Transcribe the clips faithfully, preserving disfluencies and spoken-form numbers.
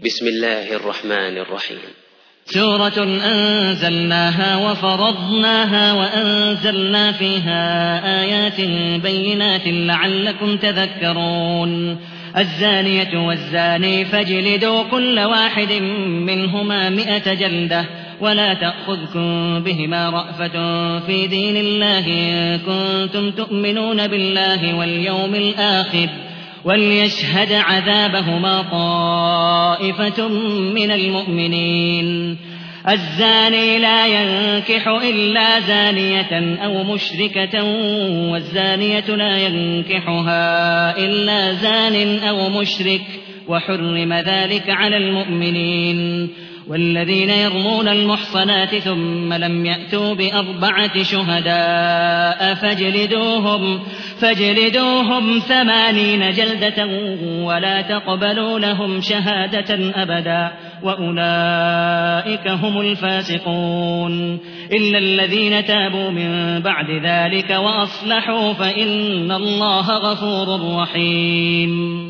بسم الله الرحمن الرحيم. سورة أنزلناها وفرضناها وأنزلنا فيها آيات بينات لعلكم تذكرون. الزانية والزاني فاجلدوا كل واحد منهما مئة جلدة ولا تأخذكم بهما رأفة في دين الله إن كنتم تؤمنون بالله واليوم الآخر وليشهد عذابهما طائفة من المؤمنين. الزاني لا ينكح إلا زانية أو مشركة والزانية لا ينكحها إلا زان أو مشرك وحرم ذلك على المؤمنين. والذين يرمون المحصنات ثم لم يأتوا بأربعة شهداء فاجلدوهم, فاجلدوهم ثمانين جلدة ولا تقبلوا لهم شهادة أبدا وأولئك هم الفاسقون إلا الذين تابوا من بعد ذلك وأصلحوا فإن الله غفور رحيم.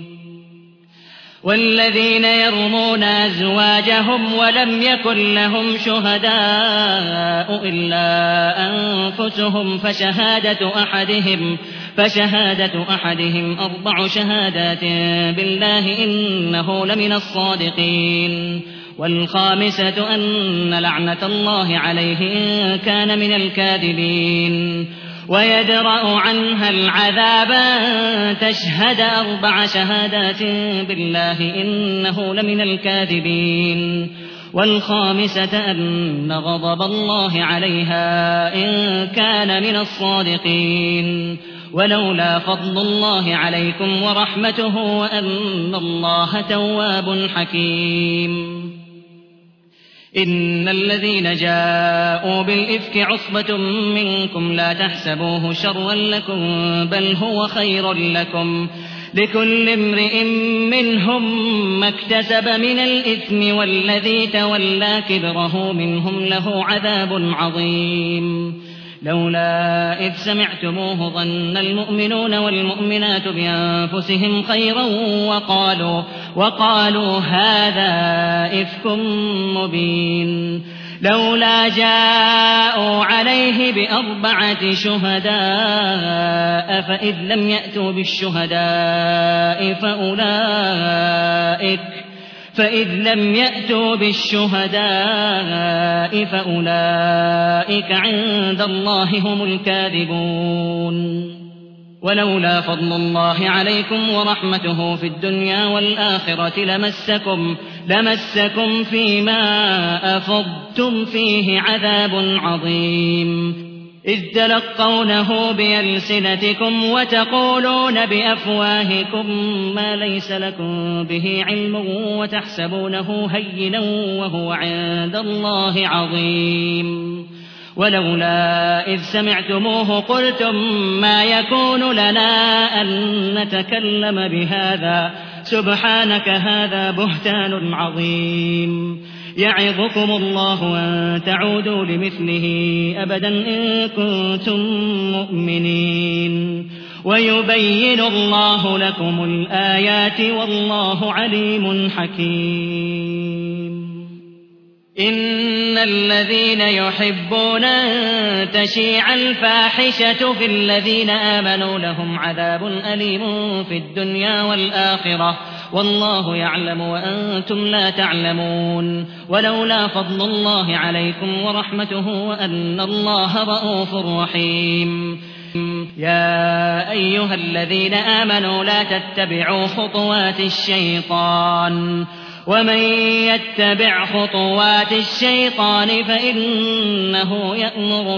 والذين يرمون أزواجهم ولم يكن لهم شهداء إلا أنفسهم فشهادة أحدهم, فشهادة أحدهم أربع شهادات بالله إنه لمن الصادقين. والخامسة أن لعنة الله عليه إن كان من الكاذبين. ويدرأ عنها العذاب أن تشهد أربع شهادات بالله إنه لمن الكاذبين. والخامسة أن غضب الله عليها إن كان من الصادقين. ولولا فضل الله عليكم ورحمته وأن الله تواب حكيم. إن الذين جاءوا بالإفك عصبة منكم لا تحسبوه شرا لكم بل هو خير لكم لكل امرئ منهم ما اكتسب من الإثم والذي تولى كبره منهم له عذاب عظيم. لولا إذ سمعتموه ظن المؤمنون والمؤمنات بأنفسهم خيرا وقالوا, وقالوا هذا إفك مبين. لولا جاءوا عليه بأربعة شهداء فإذ لم يأتوا بالشهداء فأولئك فإذ لم يأتوا بالشهداء فأولئك عند الله هم الكاذبون. ولولا فضل الله عليكم ورحمته في الدنيا والآخرة لمسكم, لمسكم فيما أفضتم فيه عذاب عظيم إذ تلقونه بألسنتكم وتقولون بأفواهكم ما ليس لكم به علم وتحسبونه هينا وهو عند الله عظيم. ولولا إذ سمعتموه قلتم ما يكون لنا أن نتكلم بهذا سبحانك هذا بهتان عظيم. يعظكم الله أن تعودوا لمثله أبدا إن كنتم مؤمنين. ويبين الله لكم الآيات والله عليم حكيم. إن الذين يحبون أن تشيع الفاحشة في الذين آمنوا لهم عذاب أليم في الدنيا والآخرة والله يعلم وأنتم لا تعلمون. ولولا فضل الله عليكم ورحمته وأن الله رءوف رحيم. يا أيها الذين آمنوا لا تتبعوا خطوات الشيطان ومن يتبع خطوات الشيطان فإنه يأمر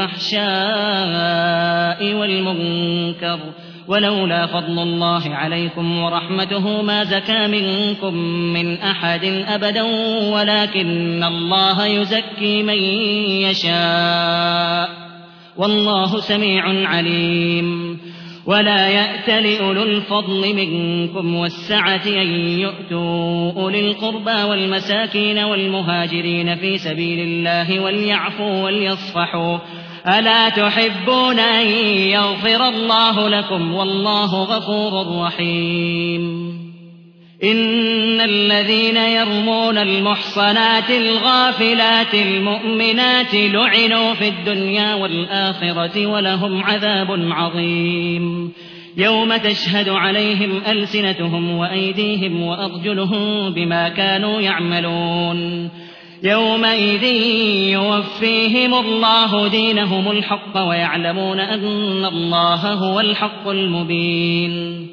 بالفحشاء والمنكر ولولا فضل الله عليكم ورحمته ما زكى منكم من أحد أبدا ولكن الله يزكي من يشاء والله سميع عليم. ولا يأتل أولو الفضل منكم والسعة أن يؤتوا أولي القربى والمساكين والمهاجرين في سبيل الله وليعفوا وليصفحوا ألا تحبون أن يغفر الله لكم والله غفور رحيم. إن الذين يرمون المحصنات الغافلات المؤمنات لعنوا في الدنيا والآخرة ولهم عذاب عظيم يوم تشهد عليهم ألسنتهم وأيديهم وأرجلهم بما كانوا يعملون يومئذ يوفيهم الله دينهم الحق ويعلمون أن الله هو الحق المبين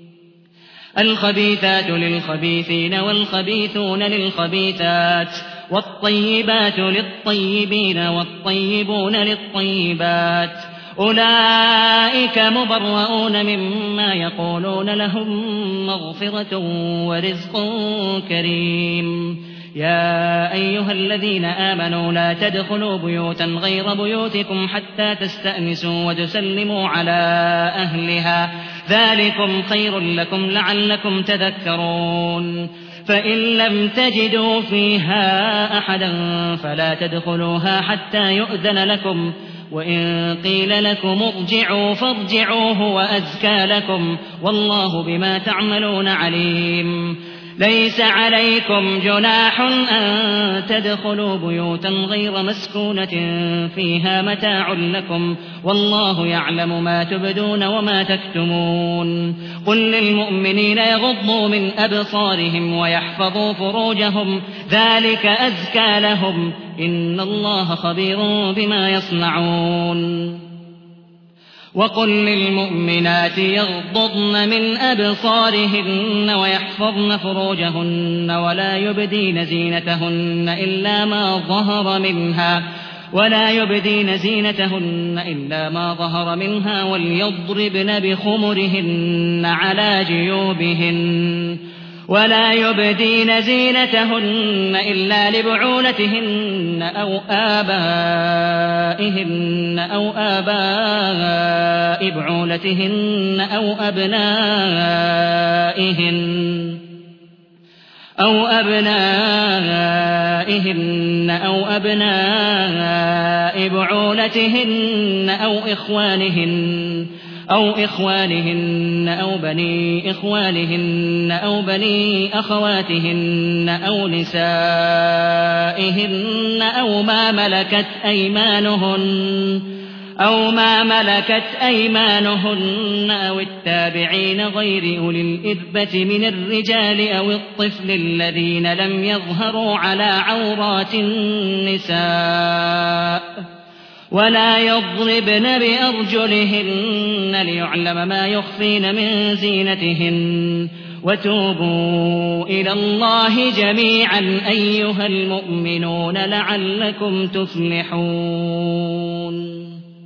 الخبيثات للخبيثين والخبيثون للخبيثات والطيبات للطيبين والطيبون للطيبات أولئك مبرؤون مما يقولون لهم مغفرة ورزق كريم يا أيها الذين آمنوا لا تدخلوا بيوتا غير بيوتكم حتى تستأنسوا وتسلموا على أهلها ذلكم خير لكم لعلكم تذكرون فإن لم تجدوا فيها أحدا فلا تدخلوها حتى يؤذن لكم وإن قيل لكم ارجعوا فارجعوا هو أزكى لكم والله بما تعملون عليم ليس عليكم جناح أن تدخلوا بيوتا غير مسكونة فيها متاع لكم والله يعلم ما تبدون وما تكتمون قل للمؤمنين يغضوا من أبصارهم ويحفظوا فروجهم ذلك أزكى لهم إن الله خبير بما يصنعون وقل للمؤمنات يغضضن من أبصارهن ويحفظن فروجهن ولا يبدين زينتهن إلا ما ظهر منها ولا يبدين زينتهن إلا ما ظهر منها وليضربن بخمرهن على جيوبهن ولا يبدين زينتهن إلا لبعولتهن أو آبائهن أو آباء بعولتهن أو أبنائهن أو أبنائهن أو أبناء بعولتهن أو إخوانهن أو إخوانهن أو بني إخوانهن أو بني أخواتهن أو نسائهن أو ما ملكت أيمانهن أو ما ملكت أيمانهن أو التابعين غير أولي الإربة من الرجال أو الطفل الذين لم يظهروا على عورات النساء ولا يضربن بأرجلهن ليعلم ما يخفين من زينتهن وتوبوا إلى الله جميعا أيها المؤمنون لعلكم تفلحون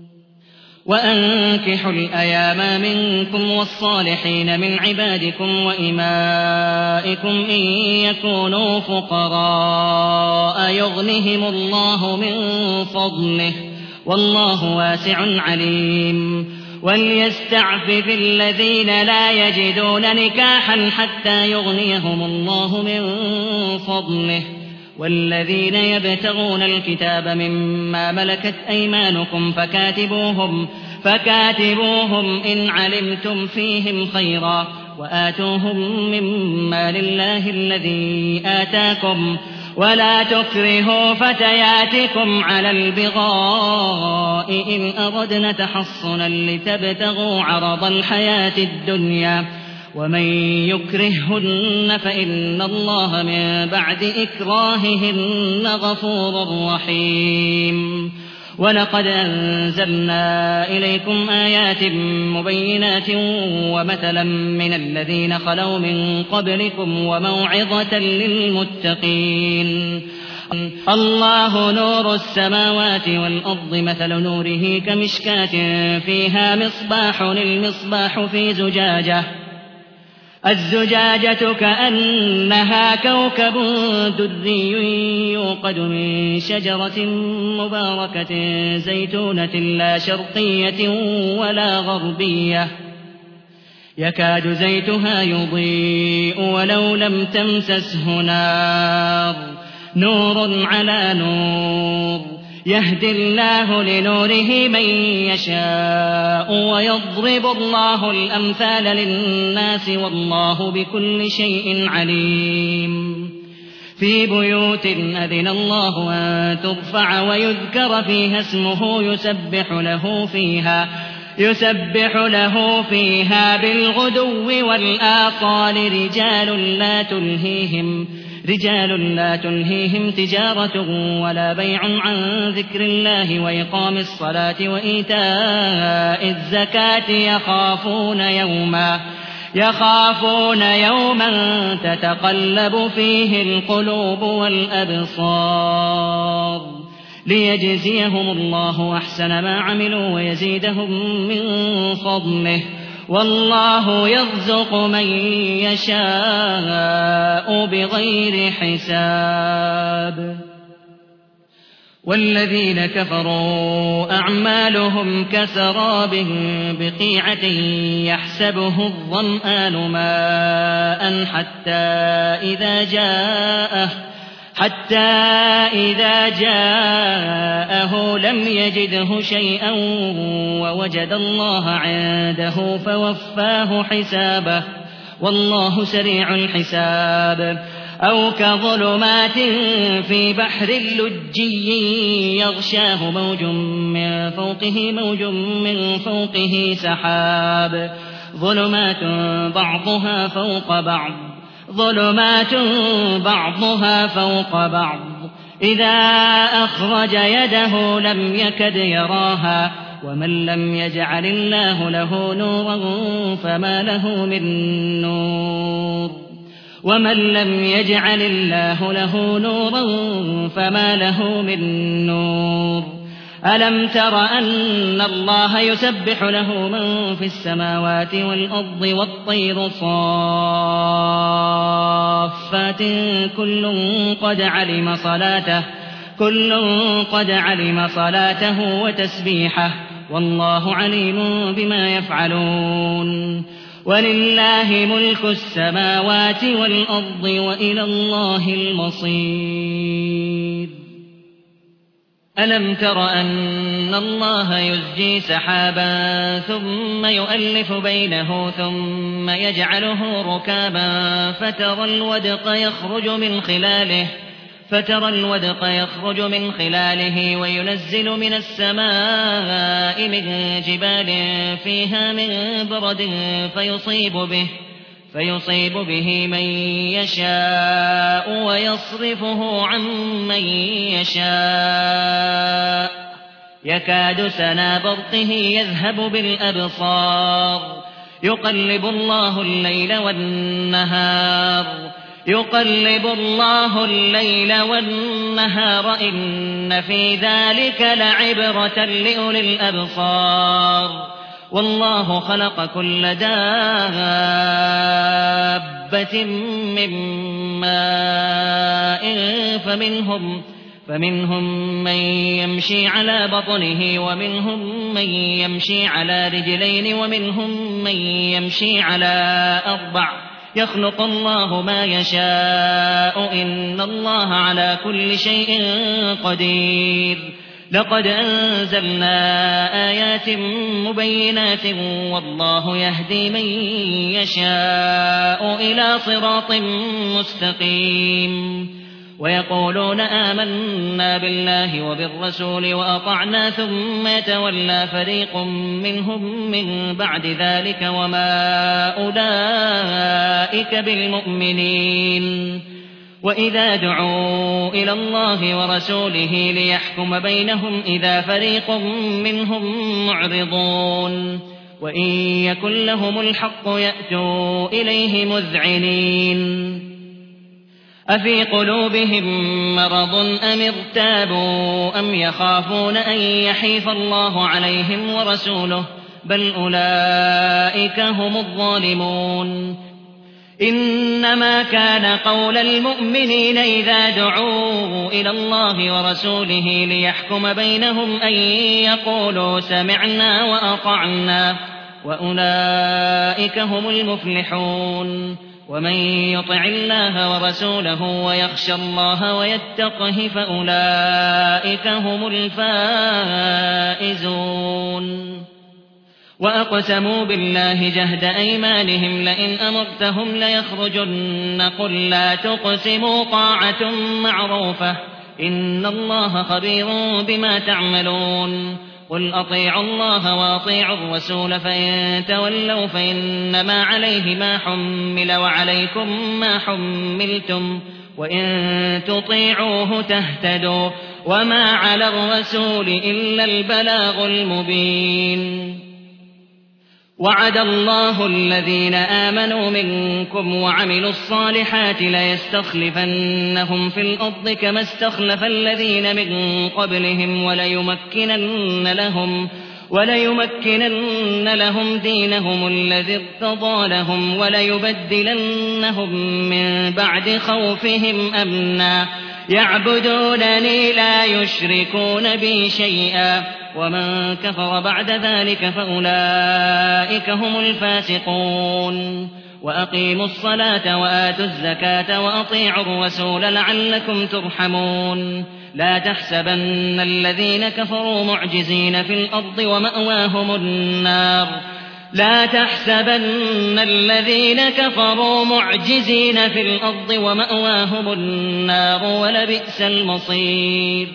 وأنكحوا الأيام منكم والصالحين من عبادكم وإمائكم إن يكونوا فقراء يغنهم الله من فضله والله واسع عليم وليستعفف الذين لا يجدون نكاحا حتى يغنيهم الله من فضله والذين يبتغون الكتاب مما ملكت أيمانكم فكاتبوهم فكاتبوهم إن علمتم فيهم خيرا وآتوهم مما لله الذي آتاكم ولا تكرهوا فتياتكم على البغاء إن أردنا تحصنا لتبتغوا عرض الحياة الدنيا ومن يكرههن فإن الله من بعد إكراههن غفور رحيم ولقد أنزلنا إليكم آيات مبينات ومثلا من الذين خلوا من قبلكم وموعظة للمتقين الله نور السماوات والأرض مثل نوره كمشكاة فيها مصباح المصباح في زجاجة الزجاجة كأنها كوكب دري يوقد من شجرة مباركة زيتونة لا شرقية ولا غربية يكاد زيتها يضيء ولو لم تمسسه نار نور على نور يهدي الله لنوره من يشاء ويضرب الله الأمثال للناس والله بكل شيء عليم في بيوت أذن الله أن ترفع ويذكر فيها اسمه يسبح له فيها يسبح له فيها بالغدو والآصال رجال لا تلهيهم رجال لا تلهيهم تجارة ولا بيع عن ذكر الله وإقام الصلاة وإيتاء الزكاة يخافون يوما يخافون يوما تتقلب فيه القلوب والأبصار ليجزيهم الله أحسن ما عملوا ويزيدهم من فضله والله يرزق من يشاء بغير حساب والذين كفروا أعمالهم كسراب بقيعة يحسبه الظمآن ماء حتى إذا جاءه حتى إذا جاءه لم يجده شيئا ووجد الله عنده فوفاه حسابه والله سريع الحساب أو كظلمات في بحر لجي يغشاه موج من فوقه موج من فوقه سحاب ظلمات بعضها فوق بعض ظلمات بعضها فوق بعض إذا أخرج يده لم يكد يراها ومن لم يجعل الله له نورا فما له من نور ومن لم يجعل الله له نورا فما له من نور ألم تر أن الله يسبح له من في السماوات والأرض والطير صافات كل قد علم صلاته كل قد علم صلاته وتسبيحه والله عليم بما يفعلون ولله ملك السماوات والأرض وإلى الله المصير ألم تر أن الله يزجي سحابا ثم يؤلف بينه ثم يجعله ركابا فترى الودق يخرج من خلاله فترى الودق يخرج من خلاله وينزل من السماء من جبال فيها من برد فيصيب به فيصيب به من يشاء ويصرفه عن من يشاء يكاد سنا برقه يذهب بالأبصار يقلب الله الليل والنهار يقلب الله الليل والنهار إن في ذلك لعبرة لأولي الأبصار والله خلق كل دابة من ماء فمنهم فمنهم من يمشي على بطنه ومنهم من يمشي على رجلين ومنهم من يمشي على أربع يخلق الله ما يشاء إن الله على كل شيء قدير لقد أنزلنا آيات مبينات والله يهدي من يشاء إلى صراط مستقيم ويقولون آمنا بالله وبالرسول وأطعنا ثم يتولى فريق منهم من بعد ذلك وما أولئك بالمؤمنين وإذا دعوا إلى الله ورسوله ليحكم بينهم إذا فريق منهم معرضون وإن يكن لهم الحق يأتوا إليه مذعنين أفي قلوبهم مرض أم ارتابوا أم يخافون أن يحيف الله عليهم ورسوله بل أولئك هم الظالمون إنما كان قول المؤمنين إذا دعوا إلى الله ورسوله ليحكم بينهم أن يقولوا سمعنا وأطعنا وأولئك هم المفلحون ومن يطع الله ورسوله ويخشى الله ويتقه فأولئك هم الفائزون وأقسموا بالله جهد أيمانهم لئن أمرتهم ليخرجن قل لا تقسموا طاعة معروفة إن الله خبير بما تعملون قل أطيعوا الله وأطيعوا الرسول فإن تولوا فإنما عليه ما حمل وعليكم ما حملتم وإن تطيعوه تهتدوا وما على الرسول إلا البلاغ المبين وعد الله الذين آمنوا منكم وعملوا الصالحات ليستخلفنهم في الأرض كما استخلف الذين من قبلهم وليمكنن لهم وليمكنن لهم دينهم الذي ارتضى لهم وليبدلنهم من بعد خوفهم أمنا يعبدونني لا يشركون بي شيئا ومن كفر بعد ذلك فأولئك هم الفاسقون وأقيموا الصلاة وآتوا الزكاة وأطيعوا الرسول لعلكم ترحمون لا تحسبن الذين كفروا معجزين في الأرض ومأواهم النار لا تحسبن الذين كفروا معجزين في الأرض ومأواهم النار ولبئس المصير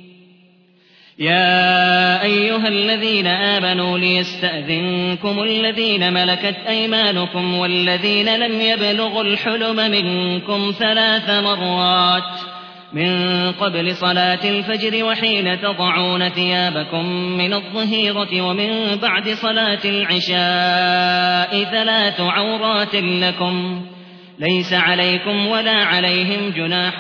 يا أيها الذين آمنوا ليستأذنكم الذين ملكت أيمانكم والذين لم يبلغوا الحلم منكم ثلاث مرات من قبل صلاة الفجر وحين تضعون ثيابكم من الظهيرة ومن بعد صلاة العشاء ثلاث عورات لكم ليس عليكم ولا عليهم جناح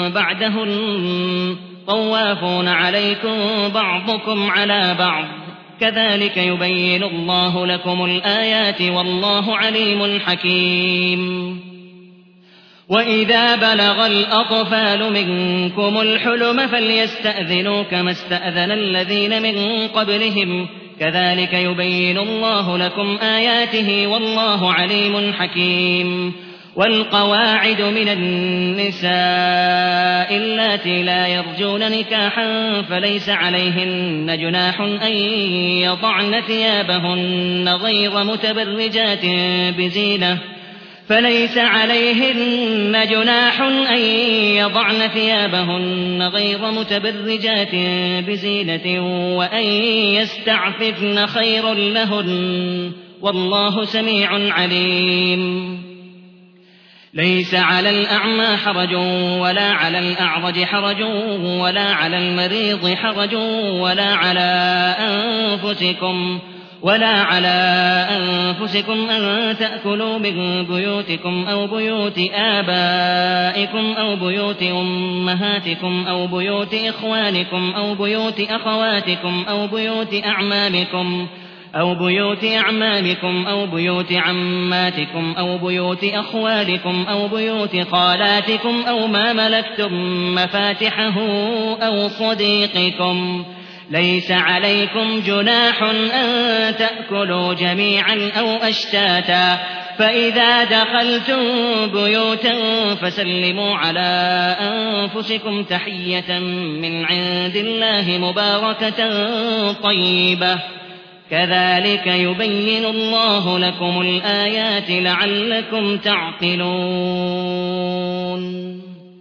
بعدهن طوافون عليكم بعضكم على بعض كذلك يبين الله لكم الآيات والله عليم حكيم وإذا بلغ الأطفال منكم الحلم فليستأذنوا كما استأذن الذين من قبلهم كذلك يبين الله لكم آياته والله عليم حكيم والقواعد من النساء اللاتي لا يرجون نكاحا فليس عليهن جناح أن يضعن ثيابهن غير متبرجات بزينة فليس عليهن جناح أن يضعن ثيابهن غير متبرجات بزينة وأن يستعففن خير لهن والله سميع عليم ليس على الأعمى حرج ولا على الأعرج حرج ولا على المريض حرج ولا على أنفسكم ولا على أنفسكم أن تأكلوا من بيوتكم أو بيوت آبائكم أو بيوت أمهاتكم أو بيوت إخوانكم أو بيوت أخواتكم أو بيوت أعمامكم أو بيوت أعمامكم أو بيوت عماتكم أو بيوت أخوالكم أو بيوت خالاتكم أو ما ملكتم مفاتحه أو صديقكم ليس عليكم جناح أن تأكلوا جميعا أو أشتاتا فإذا دخلتم بيوتا فسلموا على أنفسكم تحية من عند الله مباركة طيبة كذلك يبين الله لكم الآيات لعلكم تعقلون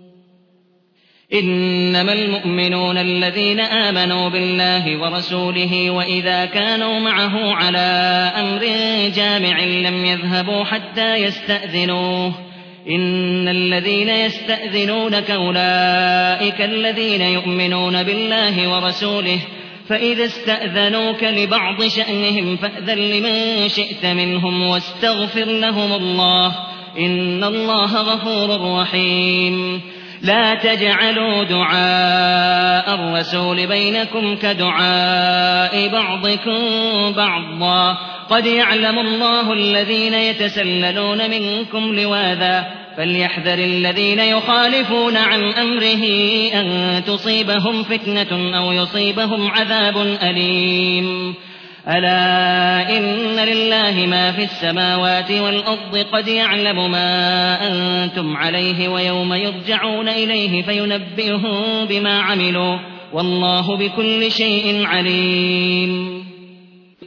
إنما المؤمنون الذين آمنوا بالله ورسوله وإذا كانوا معه على أمر جامع لم يذهبوا حتى يستأذنوه إن الذين يستأذنونك أولئك الذين يؤمنون بالله ورسوله فإذا استأذنوك لبعض شأنهم فأذن لمن شئت منهم واستغفر لهم الله إن الله غفور رحيم لا تجعلوا دعاء الرسول بينكم كدعاء بعضكم بعضا قد يعلم الله الذين يتسللون منكم لواذا فليحذر الذين يخالفون عن أمره أن تصيبهم فتنة أو يصيبهم عذاب أليم ألا إن لله ما في السماوات والأرض قد يعلم ما أنتم عليه ويوم يرجعون إليه فينبئهم بما عملوا والله بكل شيء عليم